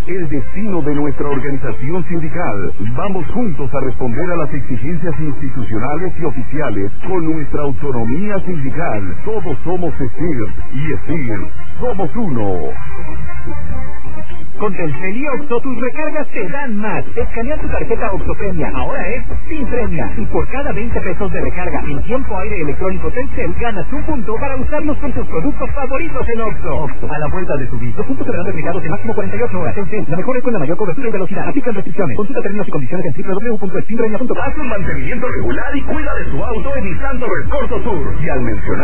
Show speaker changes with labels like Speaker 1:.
Speaker 1: el destino de nuestra organización sindical. Vamos juntos a responder a las exigencias institucionales y oficiales con nuestra autonomía sindical. Todos somos ESIR y ESIR somos uno.
Speaker 2: Con Telcel y Oxo, tus recargas te dan más. Escanea tu tarjeta Oxo Premia, ahora es sin premia. Y por cada 20 pesos de recarga en tiempo aire electrónico Telcel, ganas un punto para usarlos con tus productos favoritos en Oxo. Oxo, a la vuelta de tu vida. Los puntos serán replicados en máximo 48 horas. Telcel, la mejor es con la mayor cobertura y velocidad. Aplican restricciones. Consulta términos y condiciones en www.eximpremia.com.
Speaker 1: Haz un mantenimiento regular y cuida de su auto en Nissan Corso Sur. Y al mencionar